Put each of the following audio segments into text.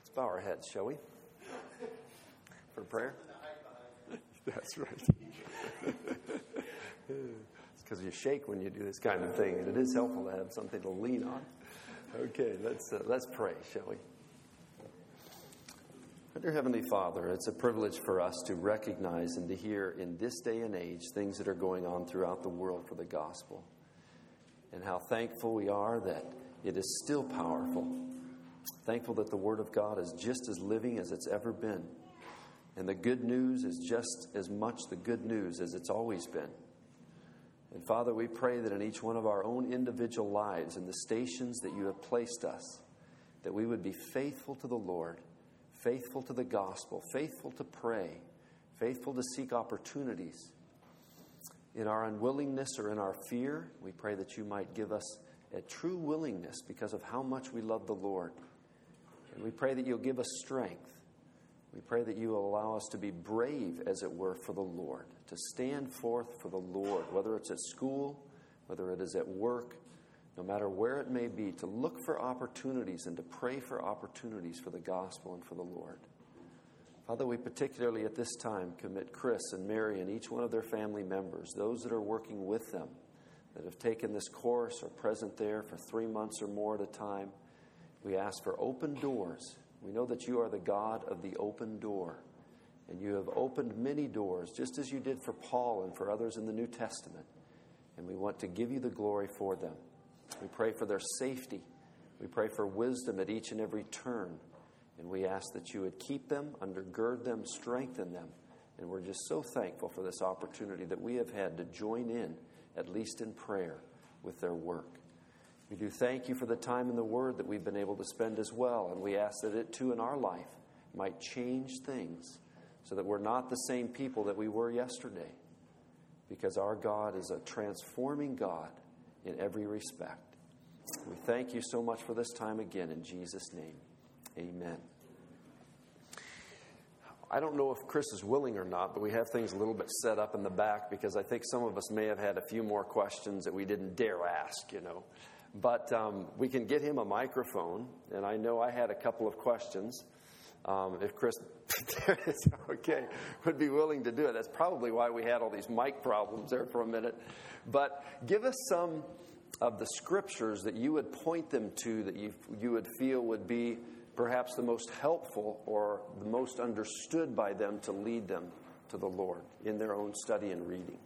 Let's bow our heads, shall we? For prayer? That's right. It's because you shake when you do this kind of thing, and it is helpful to have something to lean on. Okay, let's pray, shall we? Dear Heavenly Father, it's a privilege for us to recognize and to hear in this day and age things that are going on throughout the world for the gospel. And how thankful we are that it is still powerful. Thankful that the Word of God is just as living as it's ever been. And the good news is just as much the good news as it's always been. And Father, we pray that in each one of our own individual lives, in the stations that you have placed us, that we would be faithful to the Lord, faithful to the gospel, faithful to pray, faithful to seek opportunities. In our unwillingness or in our fear, we pray that you might give us a true willingness because of how much we love the Lord. And we pray that you'll give us strength. We pray that you will allow us to be brave, as it were, for the Lord, to stand forth for the Lord, whether it's at school, whether it is at work, no matter where it may be, to look for opportunities and to pray for opportunities for the gospel and for the Lord. Father, we particularly at this time commit Chris and Mary and each one of their family members, those that are working with them, that have taken this course or present there for 3 months or more at a time. We ask for open doors. We know that you are the God of the open door, and you have opened many doors, just as you did for Paul and for others in the New Testament, and we want to give you the glory for them. We pray for their safety. We pray for wisdom at each and every turn, and we ask that you would keep them, undergird them, strengthen them, and we're just so thankful for this opportunity that we have had to join in, at least in prayer, with their work. We do thank you for the time in the Word that we've been able to spend as well, and we ask that it too in our life might change things so that we're not the same people that we were yesterday, because our God is a transforming God in every respect. We thank you so much for this time again in Jesus' name. Amen. I don't know if Chris is willing or not, but we have things a little bit set up in the back because I think some of us may have had a few more questions that we didn't dare ask, But we can get him a microphone, and I know I had a couple of questions. If Chris okay, would be willing to do it. That's probably why we had all these mic problems there for a minute. But give us some of the scriptures that you would point them to that you would feel would be perhaps the most helpful or the most understood by them to lead them to the Lord in their own study and reading.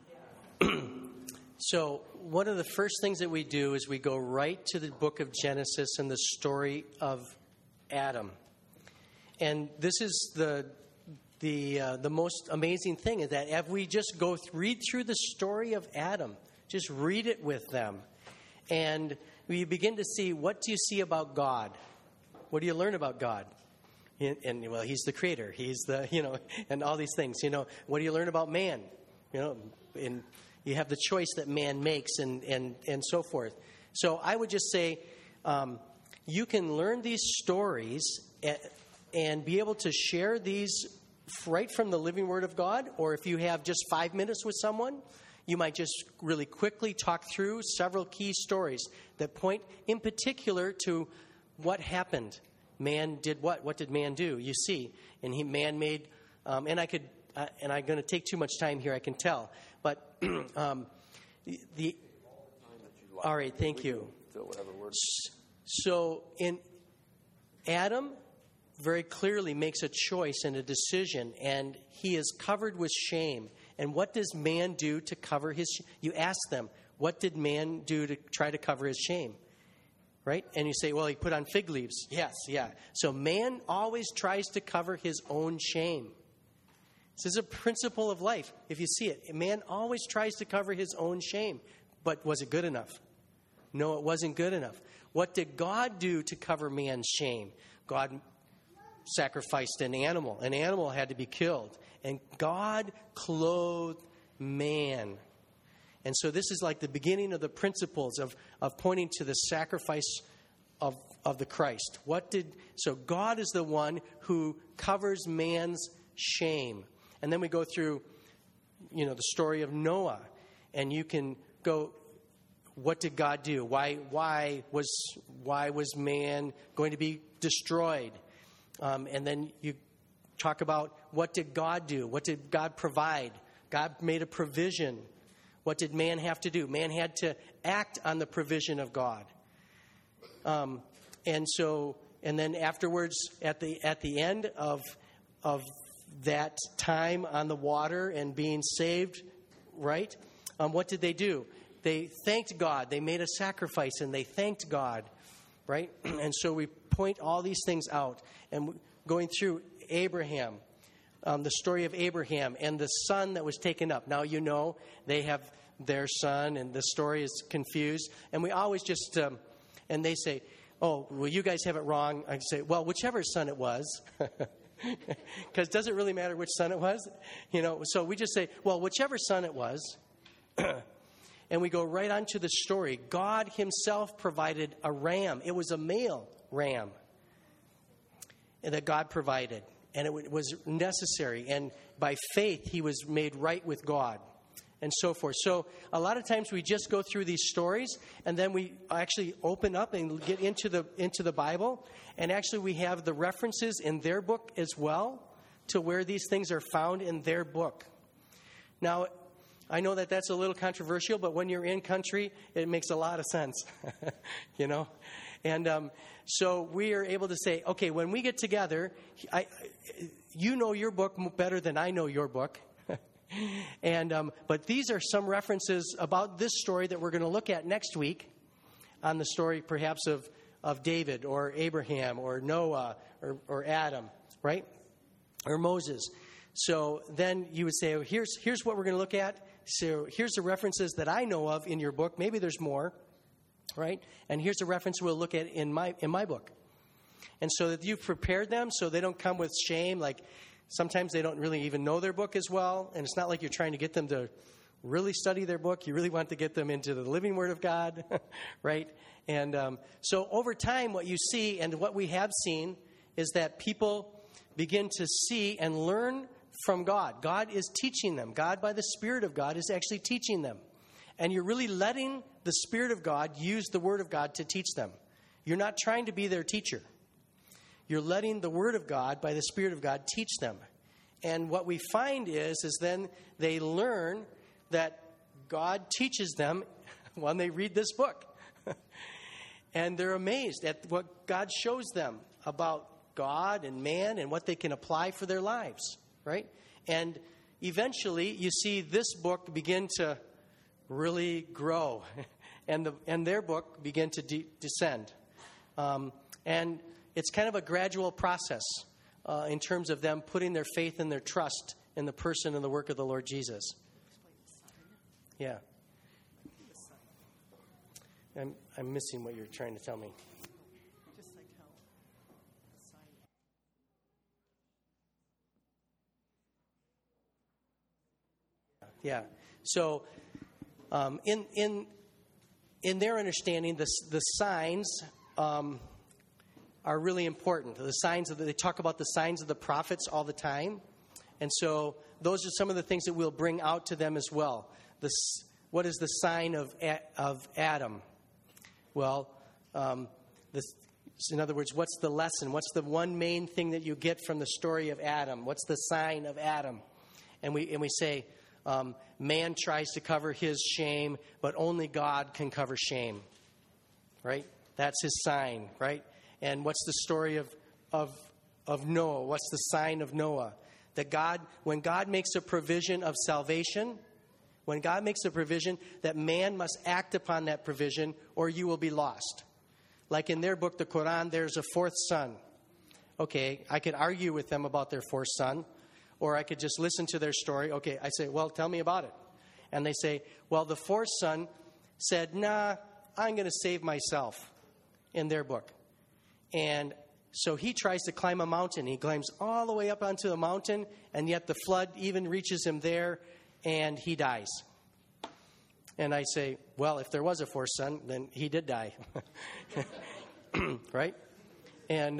So one of the first things that we do is we go right to the book of Genesis and the story of Adam. And this is the most amazing thing, is that if we just read through the story of Adam, just read it with them, and we begin to see, what do you see about God? What do you learn about God? And well, he's the creator. He's the, and all these things. What do you learn about man? And you have the choice that man makes, and so forth. So I would just say, you can learn these stories and be able to share these right from the living Word of God, or if you have just 5 minutes with someone, you might just really quickly talk through several key stories that point in particular to what happened. Man did what? What did man do? You see, and man made, and I'm going to take too much time here, I can tell, but all right, thank you. So in Adam very clearly makes a choice and a decision, and he is covered with shame. And what does man do to cover his? You ask them, what did man do to try to cover his shame? Right? And you say, well, he put on fig leaves. Yes, yeah. So man always tries to cover his own shame. This is a principle of life. If you see it, man always tries to cover his own shame. But was it good enough? No, it wasn't good enough. What did God do to cover man's shame? God sacrificed an animal. An animal had to be killed. And God clothed man. And so this is like the beginning of the principles of pointing to the sacrifice of the Christ. So God is the one who covers man's shame. And then we go through, the story of Noah. And you can go, what did God do? Why was man going to be destroyed? And then you talk about what did God do? What did God provide? God made a provision. What did man have to do? Man had to act on the provision of God. And then afterwards, at the end of that time on the water and being saved, right? What did they do? They thanked God. They made a sacrifice and they thanked God, right? And so we point all these things out. And going through Abraham, the story of Abraham and the son that was taken up. Now, you know, they have their son and the story is confused. And we always just, and they say, oh, well, you guys have it wrong. I say, well, whichever son it was. Because does it really matter which son it was? You know, so we just say, well, whichever son it was. And we go right on to the story. God himself provided a ram. It was a male ram that God provided. And it was necessary. And by faith, he was made right with God. And so forth. So a lot of times we just go through these stories, and then we actually open up and get into the Bible. And actually we have the references in their book as well to where these things are found in their book. Now, I know that that's a little controversial, but when you're in country, it makes a lot of sense, you know. And so we are able to say, okay, when we get together, you know your book better than I know your book. And but these are some references about this story that we're going to look at next week on the story perhaps of David or Abraham or Noah or Adam, right? Or Moses. So then you would say, oh, here's what we're going to look at. So here's the references that I know of in your book. Maybe there's more, right? And here's the reference we'll look at in my book. And so that you've prepared them so they don't come with shame. Like sometimes they don't really even know their book as well. And it's not like you're trying to get them to really study their book. You really want to get them into the living Word of God, right? And so over time, what you see and what we have seen is that people begin to see and learn from God. God is teaching them. God, by the Spirit of God, is actually teaching them. And you're really letting the Spirit of God use the Word of God to teach them. You're not trying to be their teacher. You're letting the Word of God, by the Spirit of God, teach them. And what we find is then they learn that God teaches them when they read this book. And they're amazed at what God shows them about God and man and what they can apply for their lives, right? And eventually you see this book begin to really grow and their book begin to descend. And it's kind of a gradual process in terms of them putting their faith and their trust in the person and the work of the Lord Jesus. Yeah. I'm missing what you're trying to tell me. Just like how the sign. Yeah. So, in their understanding, the signs are really important. The signs they talk about the signs of the prophets all the time, and so those are some of the things that we'll bring out to them as well. What is the sign of Adam? Well, in other words, what's the lesson? What's the one main thing that you get from the story of Adam? What's the sign of Adam? And we say, man tries to cover his shame, but only God can cover shame. Right? That's his sign, right? And what's the story of Noah? What's the sign of Noah? That when God makes a provision of salvation, when God makes a provision, that man must act upon that provision or you will be lost. Like in their book, the Quran, there's a fourth son. Okay, I could argue with them about their fourth son, or I could just listen to their story. Okay, I say, well, tell me about it. And they say, well, the fourth son said, nah, I'm going to save myself, in their book. And so he tries to climb a mountain. He climbs all the way up onto the mountain, and yet the flood even reaches him there, and he dies. And I say, well, if there was a fourth son, then he did die. Right? And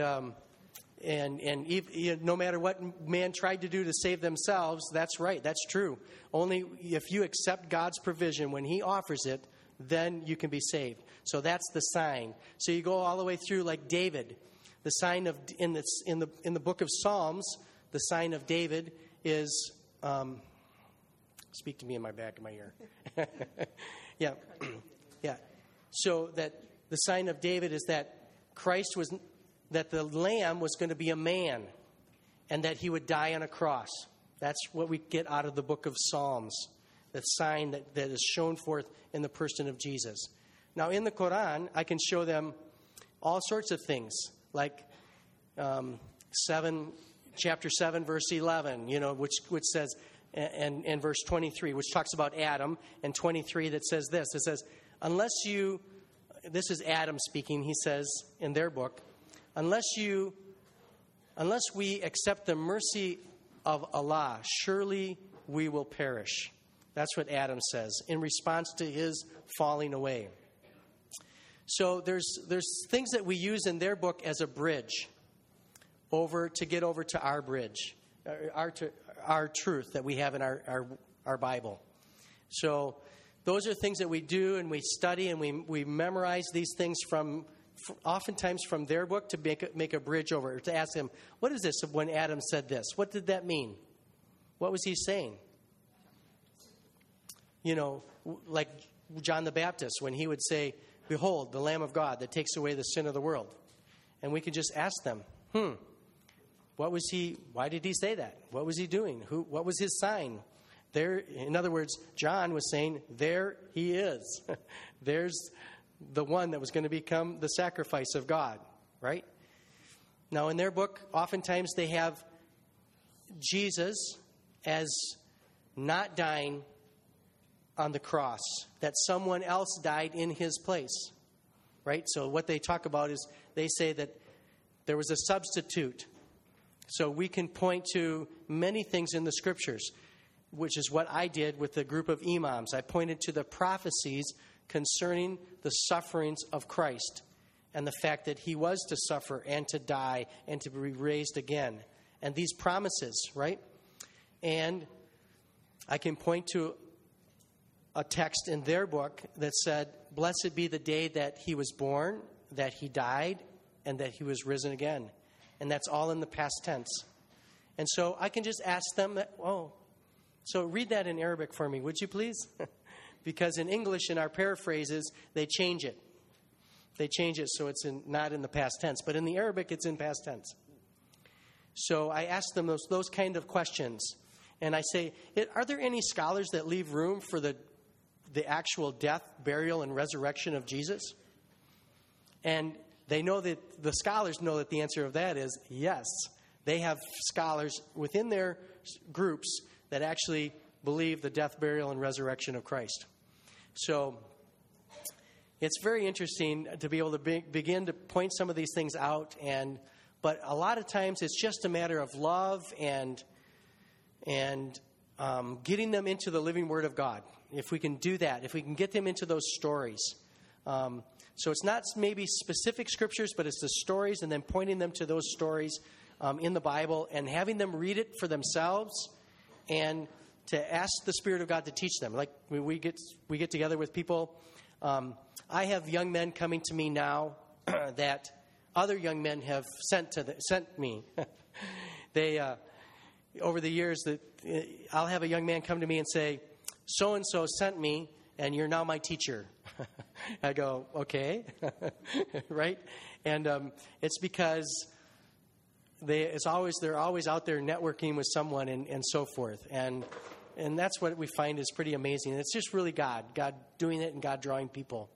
no matter what man tried to do to save themselves, that's right, that's true. Only if you accept God's provision when he offers it, then you can be saved. So that's the sign. So you go all the way through like David. The sign of in the book of Psalms, the sign of David is speak to me in my back of my ear. Yeah. Yeah. So that the sign of David is that that the Lamb was going to be a man and that he would die on a cross. That's what we get out of the book of Psalms, the sign that is shown forth in the person of Jesus. Now, in the Quran, I can show them all sorts of things, like chapter 7, verse 11, which says, and verse 23, which talks about Adam, and 23 that says this. It says, this is Adam speaking, he says in their book, unless we accept the mercy of Allah, surely we will perish. That's what Adam says in response to his falling away. So there's things that we use in their book as a bridge to get over to our bridge, our truth that we have in our Bible. So those are things that we do and we study and we memorize these things oftentimes from their book to make a bridge over, to ask them, what is this when Adam said this? What did that mean? What was he saying? Like John the Baptist, when he would say, behold, the Lamb of God that takes away the sin of the world. And we could just ask them, why did he say that? What was he doing? What was his sign? In other words, John was saying, there he is. There's the one that was going to become the sacrifice of God, right? Now, in their book, oftentimes they have Jesus as not dying on the cross, that someone else died in his place, right? So what they talk about is they say that there was a substitute. So we can point to many things in the Scriptures, which is what I did with the group of imams. I pointed to the prophecies concerning the sufferings of Christ and the fact that he was to suffer and to die and to be raised again. And these promises, right? And I can point to a text in their book that said, blessed be the day that he was born, that he died, and that he was risen again. And that's all in the past tense. And so I can just ask them, so read that in Arabic for me, would you please? Because in English, in our paraphrases, they change it. They change it so it's not in the past tense. But in the Arabic, it's in past tense. So I ask them those kind of questions. And I say, are there any scholars that leave room for the actual death, burial, and resurrection of Jesus? And the scholars know that the answer of that is yes. They have scholars within their groups that actually believe the death, burial, and resurrection of Christ. So it's very interesting to be able to begin to point some of these things out. But a lot of times it's just a matter of love and getting them into the living Word of God. If we can do that, if we can get them into those stories. So it's not maybe specific scriptures, but it's the stories and then pointing them to those stories in the Bible and having them read it for themselves and to ask the Spirit of God to teach them. Like we get together with people. I have young men coming to me now that other young men have sent me. They over the years that I'll have a young man come to me and say, so-and-so sent me, and you're now my teacher. I go, okay, right? And it's because they're always out there networking with someone and so forth. And that's what we find is pretty amazing. It's just really God doing it and God drawing people.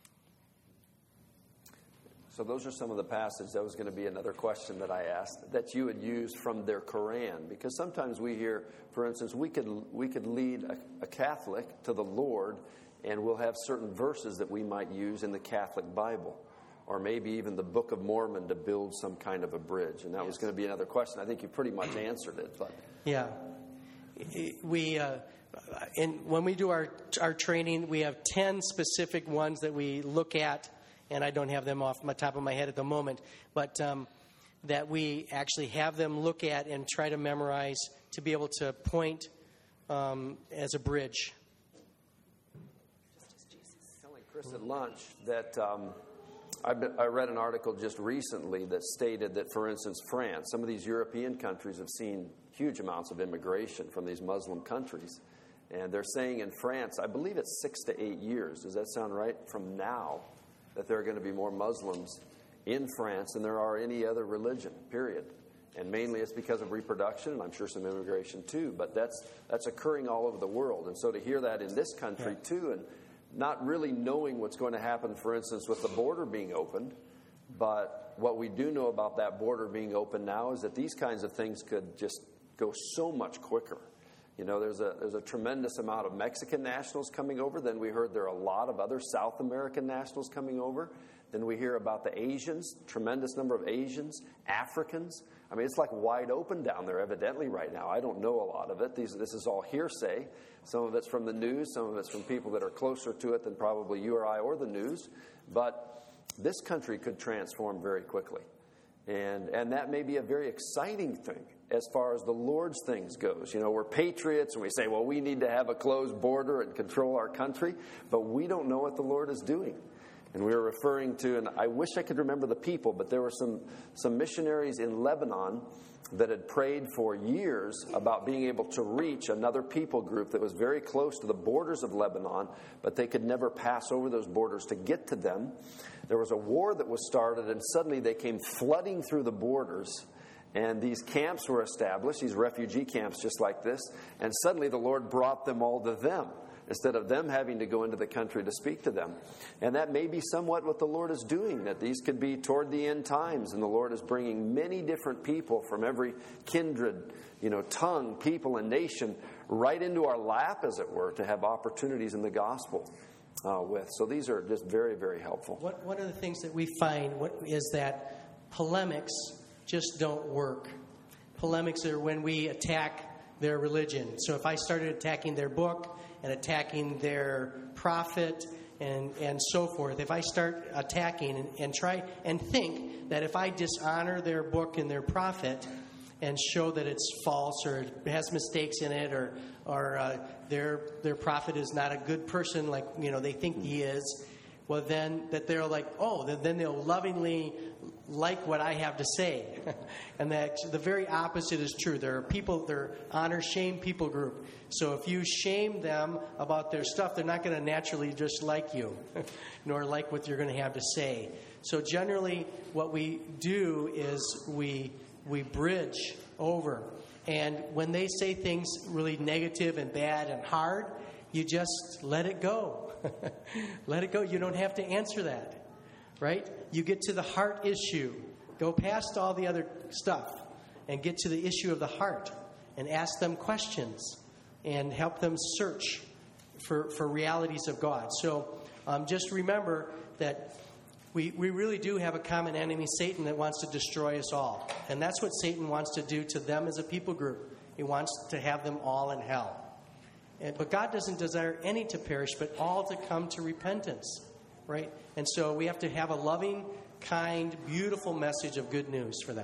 So those are some of the passages. That was going to be another question that I asked that you had used from their Quran, because sometimes we hear, for instance, we could lead a Catholic to the Lord, and we'll have certain verses that we might use in the Catholic Bible, or maybe even the Book of Mormon to build some kind of a bridge. And that was going to be another question. I think you pretty much answered it. But yeah, when we do our training, we have 10 specific ones that we look at. And I don't have them off the top of my head at the moment, but that we actually have them look at and try to memorize to be able to point as a bridge. Telling Chris at lunch that I read an article just recently that stated that, for instance, France, some of these European countries have seen huge amounts of immigration from these Muslim countries. And they're saying in France, I believe it's 6 to 8 years, does that sound right, from now, that there are going to be more Muslims in France than there are any other religion, period. And mainly it's because of reproduction, and I'm sure some immigration too, but that's occurring all over the world. And so to hear that in this country too, and not really knowing what's going to happen, for instance, with the border being opened, but what we do know about that border being open now is that these kinds of things could just go so much quicker. You know, there's a tremendous amount of Mexican nationals coming over. Then we heard there are a lot of other South American nationals coming over. Then we hear about the Asians, tremendous number of Asians, Africans. I mean, it's like wide open down there evidently right now. I don't know a lot of it. This is all hearsay. Some of it's from the news. Some of it's from people that are closer to it than probably you or I or the news. But this country could transform very quickly. And that may be a very exciting thing as far as the Lord's things goes. You know, we're patriots and we say, well, we need to have a closed border and control our country. But we don't know what the Lord is doing. And we were referring to, and I wish I could remember the people, but there were some missionaries in Lebanon that had prayed for years about being able to reach another people group that was very close to the borders of Lebanon, but they could never pass over those borders to get to them. There was a war that was started, and suddenly they came flooding through the borders, and these camps were established, these refugee camps just like this, and suddenly the Lord brought them all to them, instead of them having to go into the country to speak to them. And that may be somewhat what the Lord is doing, that these could be toward the end times, and the Lord is bringing many different people from every kindred, tongue, people, and nation right into our lap, as it were, to have opportunities in the gospel with. So these are just very, very helpful. One of the things that we find is that polemics just don't work. Polemics are when we attack their religion. So if I started attacking their book and attacking their prophet and so forth, if I start attacking and try and think that if I dishonor their book and their prophet and show that it's false or it has mistakes in it or their prophet is not a good person like they think he is, well then that they're like, then they'll lovingly like what I have to say. And that the very opposite is true. There are people, they're honor-shame people group. So if you shame them about their stuff, they're not going to naturally just like you, nor like what you're going to have to say. So generally what we do is we bridge over. And when they say things really negative and bad and hard, you just let it go. Let it go. You don't have to answer that. Right? You get to the heart issue. Go past all the other stuff and get to the issue of the heart and ask them questions and help them search for realities of God. So just remember that we really do have a common enemy, Satan, that wants to destroy us all. And that's what Satan wants to do to them as a people group. He wants to have them all in hell. But God doesn't desire any to perish, but all to come to repentance. Right? And so we have to have a loving, kind, beautiful message of good news for them.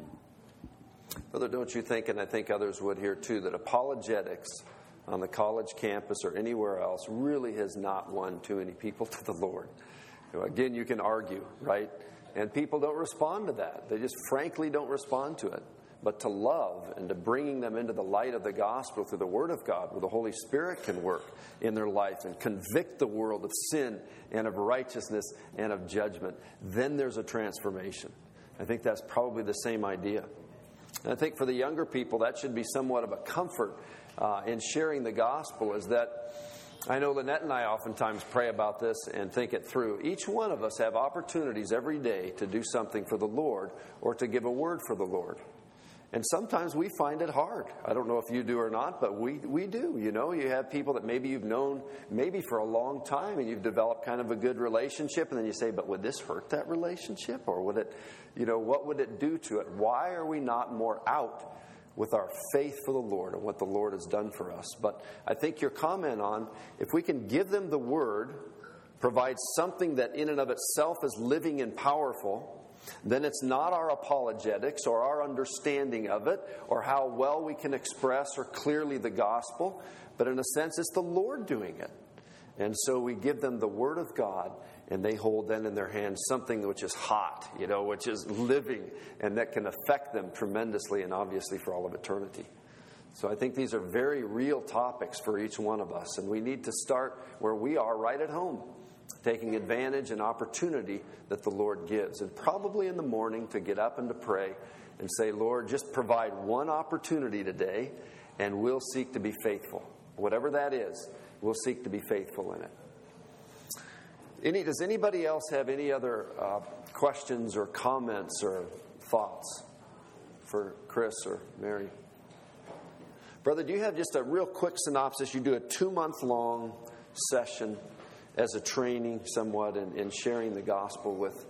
Brother, don't you think, and I think others would here too, that apologetics on the college campus or anywhere else really has not won too many people to the Lord? Again, you can argue, right? And people don't respond to that. They just frankly don't respond to it. But to love and to bringing them into the light of the gospel through the Word of God, where the Holy Spirit can work in their life and convict the world of sin and of righteousness and of judgment, then there's a transformation. I think that's probably the same idea. And I think for the younger people, that should be somewhat of a comfort in sharing the gospel, is that I know Lynette and I oftentimes pray about this and think it through. Each one of us have opportunities every day to do something for the Lord or to give a word for the Lord. And sometimes we find it hard. I don't know if you do or not, but we do. You have people that maybe you've known maybe for a long time and you've developed kind of a good relationship, and then you say, but would this hurt that relationship? Or would it, what would it do to it? Why are we not more out with our faith for the Lord and what the Lord has done for us? But I think your comment on, if we can give them the Word, provide something that in and of itself is living and powerful, then it's not our apologetics or our understanding of it or how well we can express or clearly the gospel, but in a sense it's the Lord doing it. And so we give them the Word of God, and they hold then in their hands something which is hot, which is living, and that can affect them tremendously and obviously for all of eternity. So I think these are very real topics for each one of us, and we need to start where we are, right at home, taking advantage and opportunity that the Lord gives. And probably in the morning to get up and to pray and say, Lord, just provide one opportunity today, and we'll seek to be faithful. Whatever that is, we'll seek to be faithful in it. Does anybody else have any other questions or comments or thoughts for Chris or Mary? Brother, do you have just a real quick synopsis? You do a 2-month-long session as a training somewhat in sharing the gospel with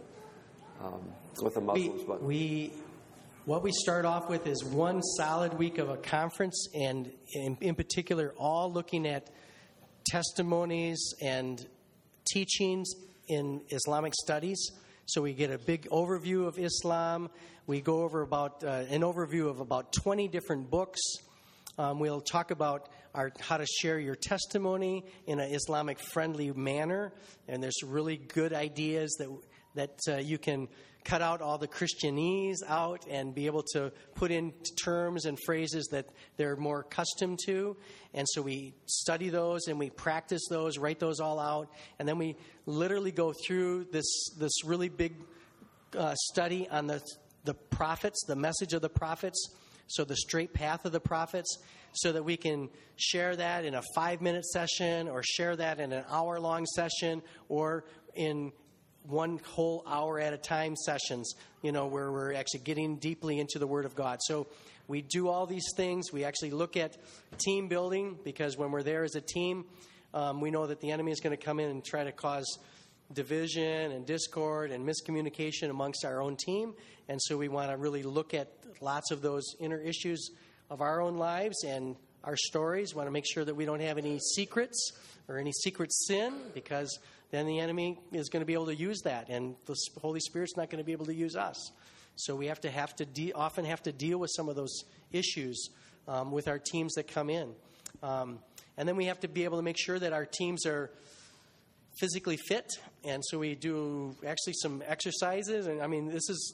the Muslims. What we start off with is one solid week of a conference, and in particular, all looking at testimonies and teachings in Islamic studies. So we get a big overview of Islam. We go over about an overview of about 20 different books. We'll talk about how to share your testimony in an Islamic-friendly manner. And there's really good ideas that you can cut out all the Christianese out and be able to put in terms and phrases that they're more accustomed to. And so we study those and we practice those, write those all out. And then we literally go through this really big study on the prophets, the message of the prophets. So the straight path of the prophets, so that we can share that in a 5-minute session or share that in an hour-long session or in one whole hour at a time sessions, where we're actually getting deeply into the Word of God. So we do all these things. We actually look at team building, because when we're there as a team, we know that the enemy is going to come in and try to cause division and discord and miscommunication amongst our own team. And so we want to really look at lots of those inner issues of our own lives and our stories. We want to make sure that we don't have any secrets or any secret sin, because then the enemy is going to be able to use that, and the Holy Spirit's not going to be able to use us. So we often have to deal with some of those issues with our teams that come in. And then we have to be able to make sure that our teams are physically fit, and so we do actually some exercises. And I mean, this is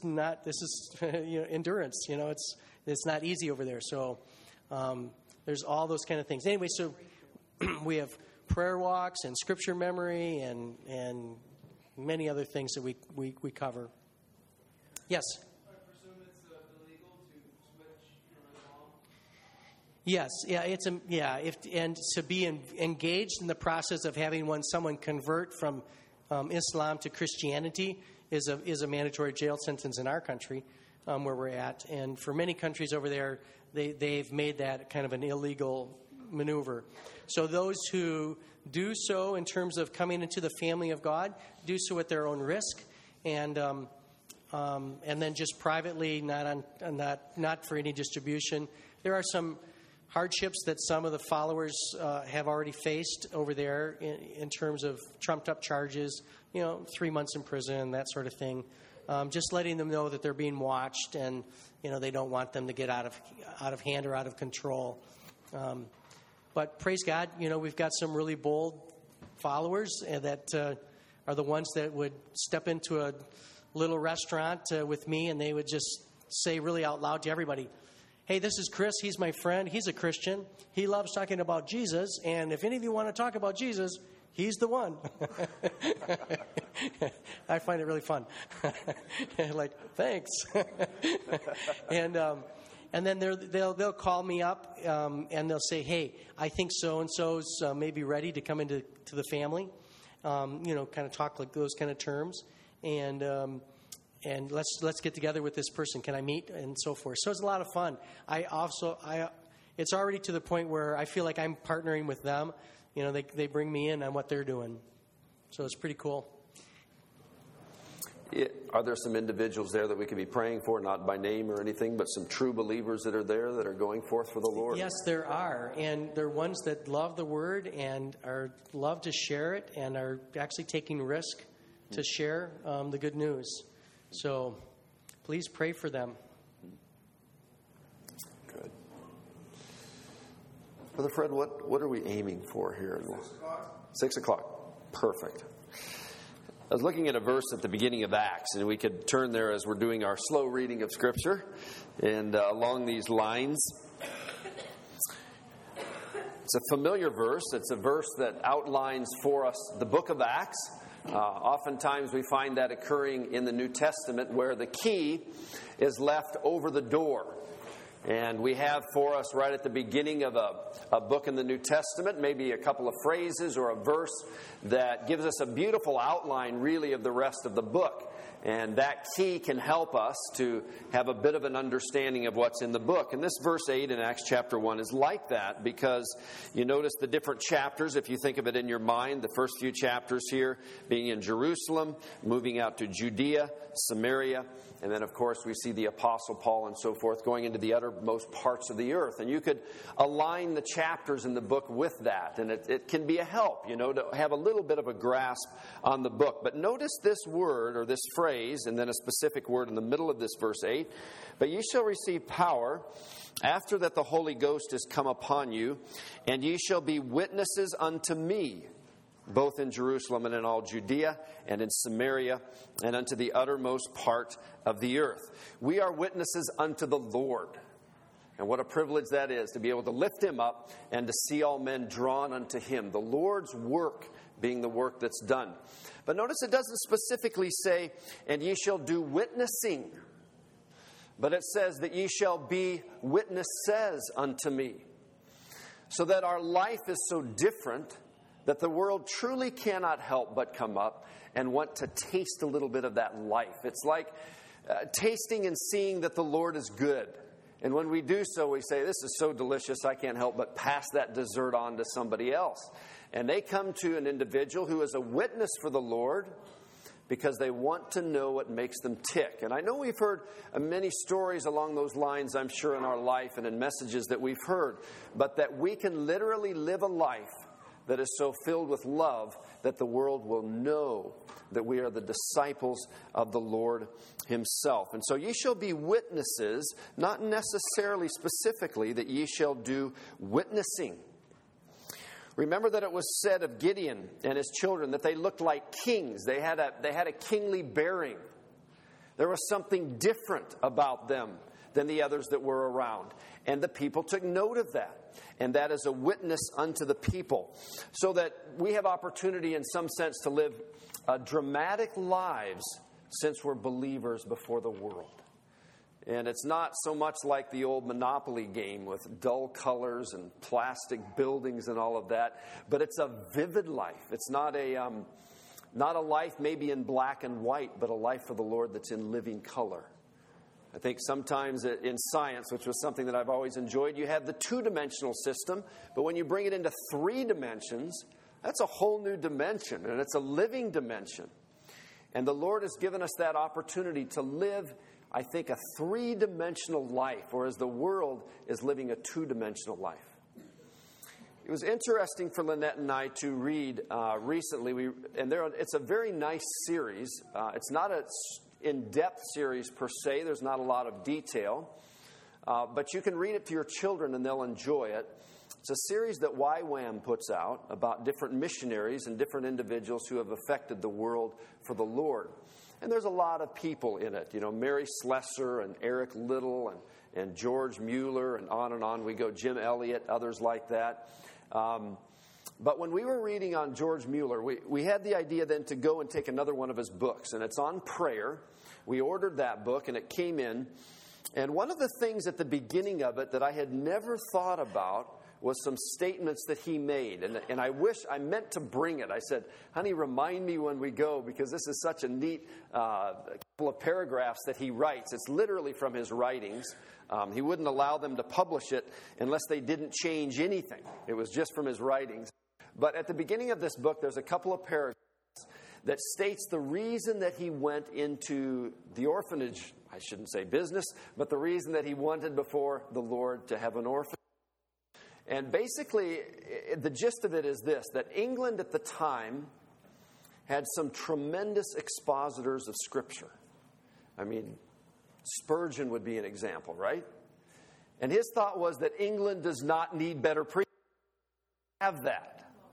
endurance. It's not easy over there. So there's all those kind of things. Anyway, so we have prayer walks and scripture memory and many other things that we cover. Yes. I presume it's illegal to switch from Islam? Yes, to be engaged in the process of having someone convert from Islam to Christianity is a mandatory jail sentence in our country, where we're at. And for many countries over there, they've made that kind of an illegal maneuver. So those who do so in terms of coming into the family of God do so at their own risk, and then just privately, not for any distribution. There are some hardships that some of the followers have already faced over there in terms of trumped up charges, 3 months in prison, that sort of thing. Just letting them know that they're being watched, and they don't want them to get out of hand or out of control. But praise God, we've got some really bold followers that are the ones that would step into a little restaurant with me, and they would just say really out loud to everybody, "Hey, this is Chris. He's my friend. He's a Christian. He loves talking about Jesus. And if any of you want to talk about Jesus, he's the one." I find it really fun. Like, thanks. And then they'll call me up and they'll say, "Hey, I think so and so's maybe ready to come into the family." Kind of talk like those kind of terms, and let's get together with this person. Can I meet, and so forth. So it's a lot of fun. It's already to the point where I feel like I'm partnering with them. They bring me in on what they're doing, so it's pretty cool. Are there some individuals there that we could be praying for, not by name or anything, but some true believers that are there that are going forth for the Lord? Yes, there are. And they're ones that love the Word and love to share it and are actually taking risk to share the good news. So please pray for them. Good. Brother Fred, what are we aiming for here? 6 o'clock. 6 o'clock. Perfect. I was looking at a verse at the beginning of Acts, and we could turn there as we're doing our slow reading of Scripture. And along these lines, it's a familiar verse. It's a verse that outlines for us the book of Acts. Oftentimes we find that occurring in the New Testament where the key is left over the door. And we have for us right at the beginning of a book in the New Testament, maybe a couple of phrases or a verse that gives us a beautiful outline really of the rest of the book. And that key can help us to have a bit of an understanding of what's in the book. And this verse 8 in Acts chapter 1 is like that because you notice the different chapters, if you think of it in your mind, the first few chapters here being in Jerusalem, moving out to Judea, Samaria, and then, of course, we see the Apostle Paul and so forth going into the uttermost parts of the earth. And you could align the chapters in the book with that. And it can be a help, to have a little bit of a grasp on the book. But notice this word or this phrase, and then a specific word in the middle of this verse 8. But ye shall receive power after that the Holy Ghost is come upon you, and ye shall be witnesses unto me, both in Jerusalem and in all Judea and in Samaria and unto the uttermost part of the earth. We are witnesses unto the Lord. And what a privilege that is to be able to lift Him up and to see all men drawn unto Him. The Lord's work being the work that's done. But notice it doesn't specifically say, and ye shall do witnessing. But it says that ye shall be witnesses unto me. So that our life is so different that the world truly cannot help but come up and want to taste a little bit of that life. It's like tasting and seeing that the Lord is good. And when we do so, we say, this is so delicious, I can't help but pass that dessert on to somebody else. And they come to an individual who is a witness for the Lord because they want to know what makes them tick. And I know we've heard many stories along those lines, I'm sure, in our life and in messages that we've heard. But that we can literally live a life that is so filled with love that the world will know that we are the disciples of the Lord Himself. And so ye shall be witnesses, not necessarily specifically that ye shall do witnessing. Remember that it was said of Gideon and his children that they looked like kings. They had a kingly bearing. There was something different about them than the others that were around. And the people took note of that. And that is a witness unto the people. So that we have opportunity in some sense to live dramatic lives since we're believers before the world. And it's not so much like the old Monopoly game with dull colors and plastic buildings and all of that. But it's a vivid life. It's not a life maybe in black and white, but a life for the Lord that's in living color. I think sometimes in science, which was something that I've always enjoyed, you have the two-dimensional system, but when you bring it into 3 dimensions, that's a whole new dimension, and it's a living dimension. And the Lord has given us that opportunity to live, I think, a 3-dimensional life, whereas the world is living a 2-dimensional life. It was interesting for Lynette and I to read recently, it's a very nice series. It's not a in-depth series per se. There's not a lot of detail. But you can read it to your children and they'll enjoy it. It's a series that YWAM puts out about different missionaries and different individuals who have affected the world for the Lord. And there's a lot of people in it. Mary Slessor and Eric Little and George Mueller and on we go. Jim Elliott, others like that. But when we were reading on George Mueller, we had the idea then to go and take another one of his books. And it's on prayer. We ordered that book and it came in. And one of the things at the beginning of it that I had never thought about was some statements that he made. And I meant to bring it. I said, honey, remind me when we go because this is such a neat couple of paragraphs that he writes. It's literally from his writings. He wouldn't allow them to publish it unless they didn't change anything. It was just from his writings. But at the beginning of this book, there's a couple of paragraphs that states the reason that he went into the orphanage, I shouldn't say business, but the reason that he wanted before the Lord to have an orphanage. And basically, the gist of it is this, that England at the time had some tremendous expositors of Scripture. I mean, Spurgeon would be an example, right? And his thought was that England does not need better preachers. have that.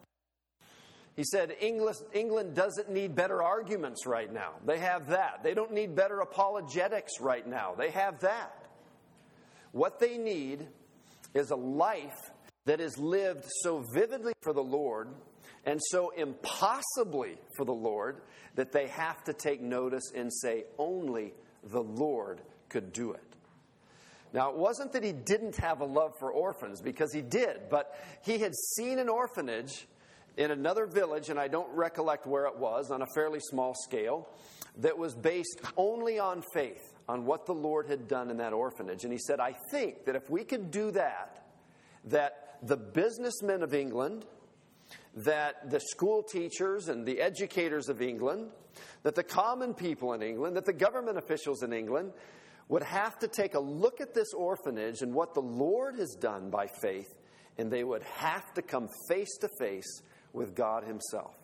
He said England doesn't need better arguments right now. They have that. They don't need better apologetics right now. They have that. What they need is a life that is lived so vividly for the Lord and so impossibly for the Lord that they have to take notice and say, only the Lord could do it. Now, it wasn't that he didn't have a love for orphans, because he did, but he had seen an orphanage in another village, and I don't recollect where it was, on a fairly small scale, that was based only on faith, on what the Lord had done in that orphanage. And he said, I think that if we could do that, that the businessmen of England, that the school teachers and the educators of England, that the common people in England, that the government officials in England would have to take a look at this orphanage and what the Lord has done by faith, and they would have to come face to face with God himself.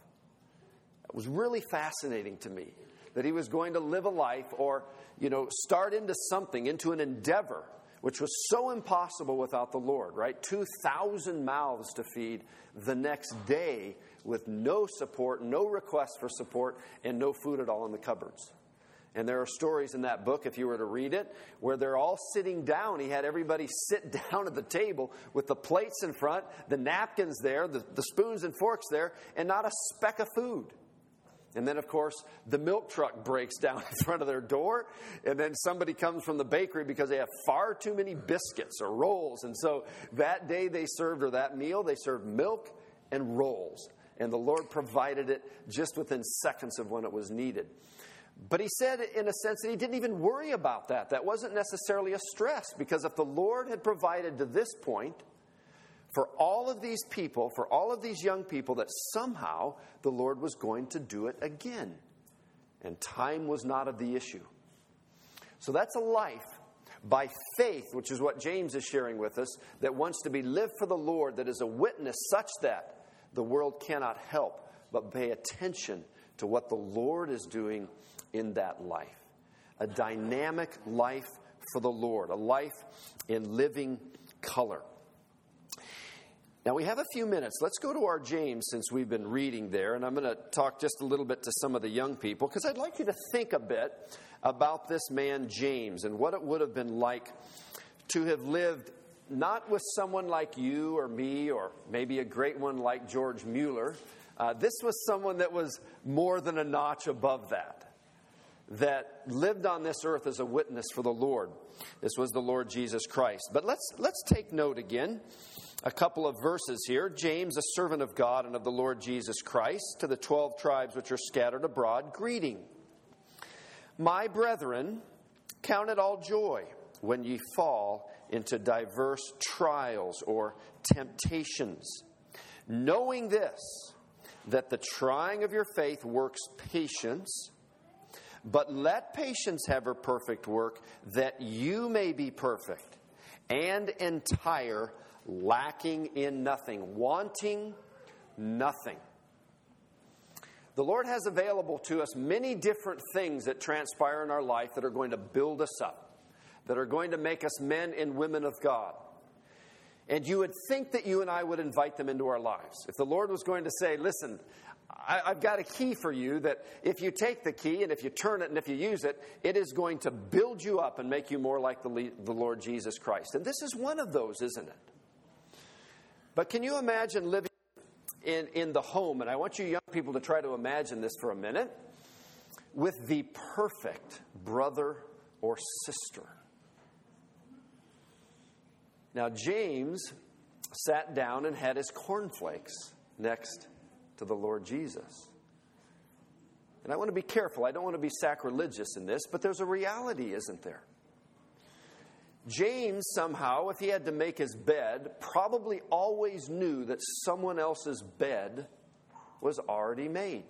It was really fascinating to me that he was going to live a life or, start into something, into an endeavor, which was so impossible without the Lord, right? 2,000 mouths to feed the next day with no support, no request for support, and no food at all in the cupboards. And there are stories in that book, if you were to read it, where they're all sitting down. He had everybody sit down at the table with the plates in front, the napkins there, the spoons and forks there, and not a speck of food. And then, of course, the milk truck breaks down in front of their door, and then somebody comes from the bakery because they have far too many biscuits or rolls. And so that day they served, or that meal, they served milk and rolls. And the Lord provided it just within seconds of when it was needed. But he said, in a sense, that he didn't even worry about that. That wasn't necessarily a stress, because if the Lord had provided to this point for all of these people, for all of these young people, that somehow the Lord was going to do it again. And time was not of the issue. So that's a life by faith, which is what James is sharing with us, that wants to be lived for the Lord, that is a witness such that the world cannot help but pay attention to what the Lord is doing in that life. A dynamic life for the Lord, a life in living color. Now, we have a few minutes. Let's go to our James, since we've been reading there, and I'm going to talk just a little bit to some of the young people, because I'd like you to think a bit about this man James and what it would have been like to have lived not with someone like you or me, or maybe a great one like George Mueller. This was someone that was more than a notch above that lived on this earth as a witness for the Lord. This was the Lord Jesus Christ. But let's take note again. A couple of verses here. James, a servant of God and of the Lord Jesus Christ, to the 12 tribes which are scattered abroad, greeting. My brethren, count it all joy when ye fall into diverse trials or temptations, knowing this, that the trying of your faith works patience. But let patience have her perfect work, that you may be perfect and entire, lacking in nothing, wanting nothing. The Lord has available to us many different things that transpire in our life that are going to build us up, that are going to make us men and women of God. And you would think that you and I would invite them into our lives. If the Lord was going to say, listen, I've got a key for you that if you take the key and if you turn it and if you use it, it is going to build you up and make you more like the Lord Jesus Christ. And this is one of those, isn't it? But can you imagine living in the home, and I want you young people to try to imagine this for a minute, with the perfect brother or sister. Now, James sat down and had his cornflakes next to the Lord Jesus. And I want to be careful. I don't want to be sacrilegious in this, but there's a reality, isn't there? James, somehow, if he had to make his bed, probably always knew that someone else's bed was already made.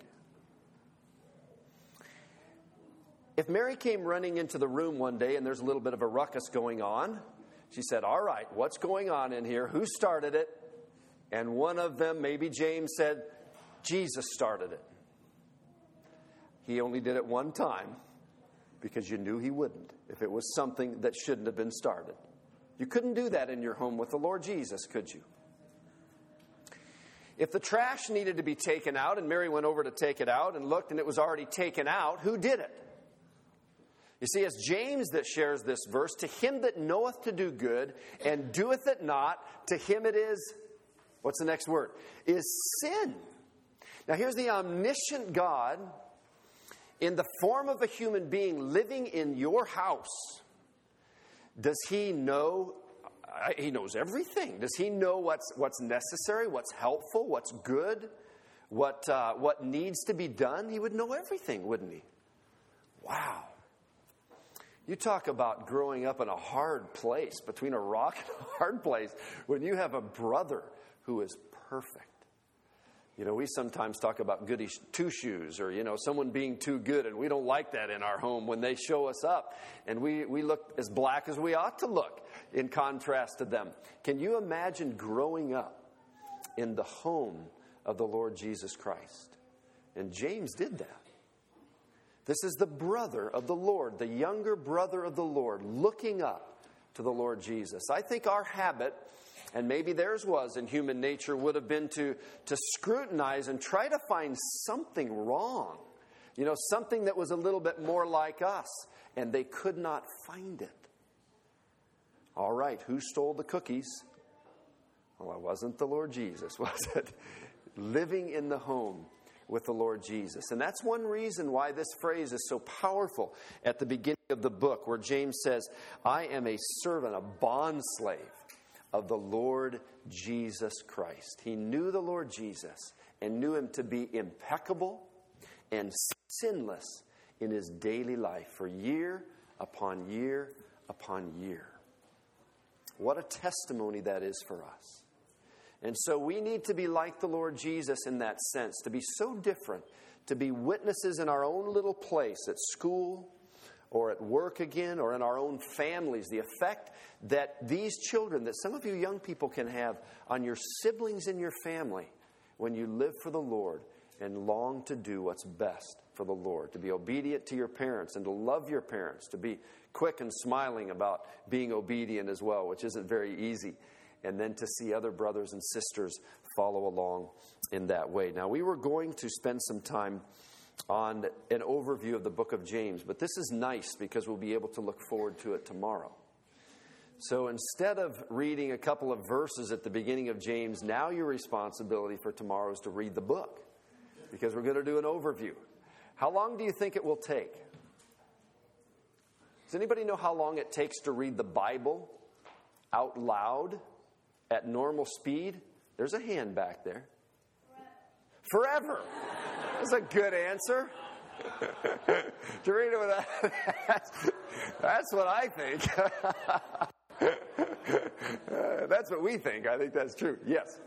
If Mary came running into the room one day and there's a little bit of a ruckus going on, she said, all right, what's going on in here? Who started it? And one of them, maybe James, said, Jesus started it. He only did it one time because you knew he wouldn't if it was something that shouldn't have been started. You couldn't do that in your home with the Lord Jesus, could you? If the trash needed to be taken out and Mary went over to take it out and looked and it was already taken out, who did it? You see, it's James that shares this verse. To him that knoweth to do good and doeth it not, to him it is, what's the next word? Is sin. Now here's the omniscient God in the form of a human being living in your house. Does he know? He knows everything. Does he know what's necessary, what's helpful, what's good, what needs to be done? He would know everything, wouldn't he? Wow. You talk about growing up in a hard place, between a rock and a hard place, when you have a brother who is perfect. You know, we sometimes talk about goody two-shoes or, someone being too good, and we don't like that in our home when they show us up. And we look as black as we ought to look in contrast to them. Can you imagine growing up in the home of the Lord Jesus Christ? And James did that. This is the brother of the Lord, the younger brother of the Lord, looking up to the Lord Jesus. I think our habit, and maybe theirs was in human nature, would have been to scrutinize and try to find something wrong. Something that was a little bit more like us. And they could not find it. All right, who stole the cookies? Well, it wasn't the Lord Jesus, was it? Living in the home with the Lord Jesus. And that's one reason why this phrase is so powerful at the beginning of the book, where James says, I am a servant, a bondslave of the Lord Jesus Christ. He knew the Lord Jesus and knew him to be impeccable and sinless in his daily life for year upon year upon year. What a testimony that is for us. And so we need to be like the Lord Jesus in that sense, to be so different, to be witnesses in our own little place, at school or at work again, or in our own families. The effect that these children, that some of you young people can have on your siblings in your family when you live for the Lord and long to do what's best for the Lord, to be obedient to your parents and to love your parents, to be quick and smiling about being obedient as well, which isn't very easy. And then to see other brothers and sisters follow along in that way. Now, we were going to spend some time on an overview of the book of James, but this is nice because we'll be able to look forward to it tomorrow. So instead of reading a couple of verses at the beginning of James, now your responsibility for tomorrow is to read the book, because we're going to do an overview. How long do you think it will take? Does anybody know how long it takes to read the Bible out loud? At normal speed? There's a hand back there. Forever. That's a good answer. To read it with that's what I think. That's what we think. I think that's true. Yes.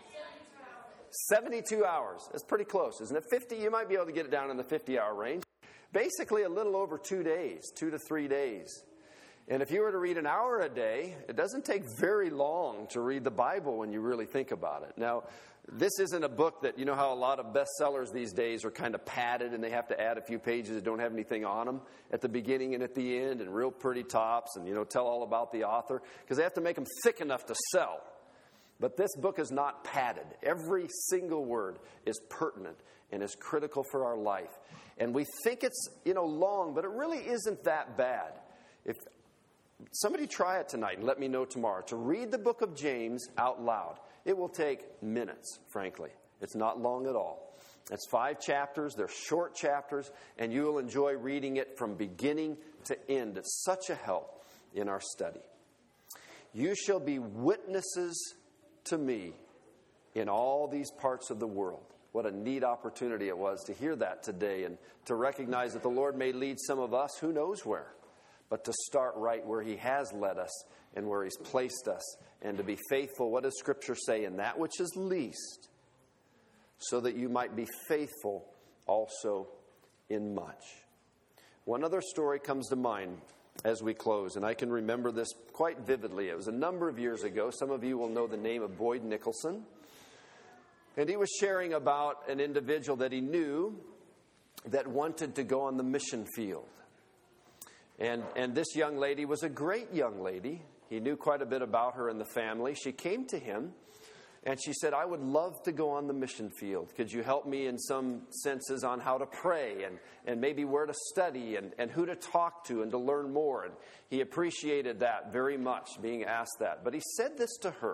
72 hours. That's pretty close, isn't it? 50, you might be able to get it down in the 50-hour range. Basically a little over 2 days, 2 to 3 days. And if you were to read an hour a day, it doesn't take very long to read the Bible when you really think about it. Now, this isn't a book that, you know how a lot of bestsellers these days are kind of padded and they have to add a few pages that don't have anything on them at the beginning and at the end, and real pretty tops, and, tell all about the author, because they have to make them thick enough to sell. But this book is not padded. Every single word is pertinent and is critical for our life. And we think it's, long, but it really isn't that bad. If somebody try it tonight and let me know tomorrow to read the book of James out loud. It will take minutes, frankly. It's not long at all. It's 5 chapters. They're short chapters, and you will enjoy reading it from beginning to end. It's such a help in our study. You shall be witnesses to me in all these parts of the world. What a neat opportunity it was to hear that today, and to recognize that the Lord may lead some of us, who knows where, but to start right where he has led us and where he's placed us, and to be faithful. What does Scripture say? In that which is least, so that you might be faithful also in much. One other story comes to mind as we close, and I can remember this quite vividly. It was a number of years ago. Some of you will know the name of Boyd Nicholson. And he was sharing about an individual that he knew that wanted to go on the mission field. And this young lady was a great young lady. He knew quite a bit about her and the family. She came to him And she said, I would love to go on the mission field. Could you help me in some senses on how to pray and maybe where to study and who to talk to and to learn more? And he appreciated that very much, being asked that. But he said this to her.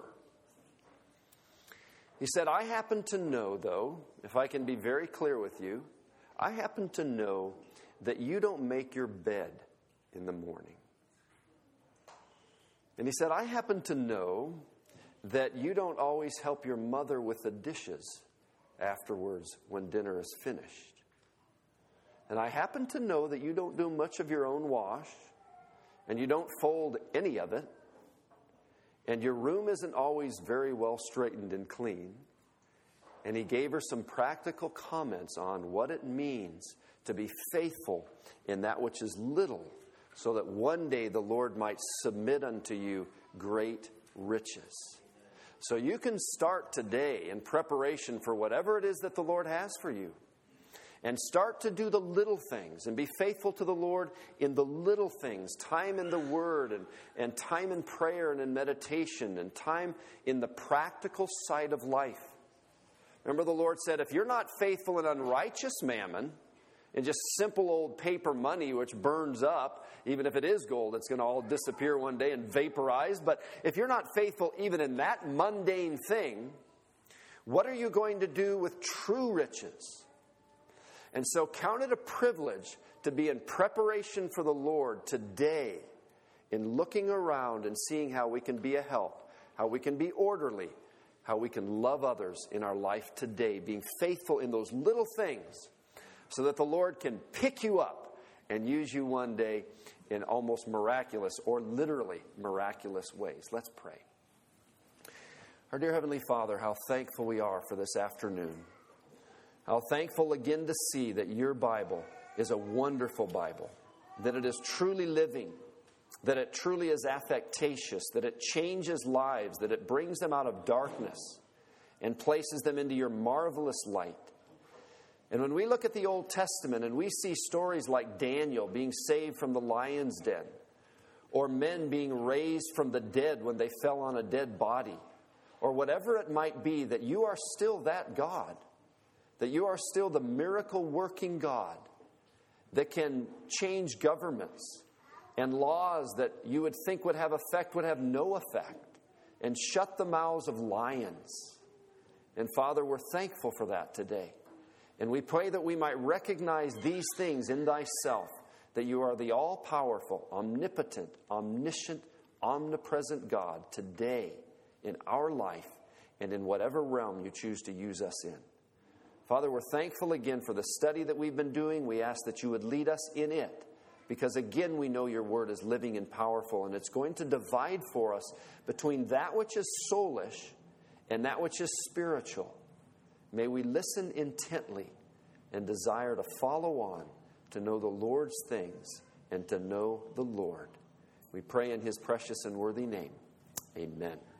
He said, I happen to know, though, if I can be very clear with you, I happen to know that you don't make your bed in the morning. And he said, I happen to know that you don't always help your mother with the dishes afterwards when dinner is finished. And I happen to know that you don't do much of your own wash, and you don't fold any of it, and your room isn't always very well straightened and clean. And he gave her some practical comments on what it means to be faithful in that which is little, so that one day the Lord might submit unto you great riches. So you can start today in preparation for whatever it is that the Lord has for you. And start to do the little things and be faithful to the Lord in the little things. Time in the Word and time in prayer and in meditation and time in the practical side of life. Remember, the Lord said, if you're not faithful in unrighteous mammon, and just simple old paper money which burns up, even if it is gold, it's going to all disappear one day and vaporize. But if you're not faithful even in that mundane thing, what are you going to do with true riches? And so count it a privilege to be in preparation for the Lord today, in looking around and seeing how we can be a help, how we can be orderly, how we can love others in our life today, being faithful in those little things, so that the Lord can pick you up and use you one day in almost miraculous or literally miraculous ways. Let's pray. Our dear Heavenly Father, how thankful we are for this afternoon. How thankful again to see that your Bible is a wonderful Bible, that it is truly living, that it truly is affectatious, that it changes lives, that it brings them out of darkness and places them into your marvelous light. And when we look at the Old Testament and we see stories like Daniel being saved from the lion's den, or men being raised from the dead when they fell on a dead body, or whatever it might be, that you are still that God, that you are still the miracle-working God that can change governments and laws that you would think would have effect would have no effect, and shut the mouths of lions. And Father, we're thankful for that today. And we pray that we might recognize these things in thyself, that you are the all-powerful, omnipotent, omniscient, omnipresent God today in our life and in whatever realm you choose to use us in. Father, we're thankful again for the study that we've been doing. We ask that you would lead us in it, because again we know your word is living and powerful, and it's going to divide for us between that which is soulish and that which is spiritual. May we listen intently and desire to follow on, to know the Lord's things and to know the Lord. We pray in his precious and worthy name. Amen.